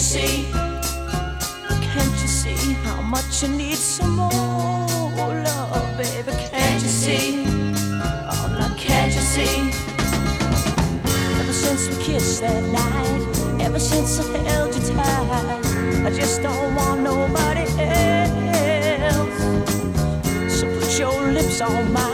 see? Can't you see how much you need some more love, baby? Can't you see? Oh, now can't you see? Ever since we kissed that night, ever since I held you tight, I just don't want nobody else. So put your lips on mine.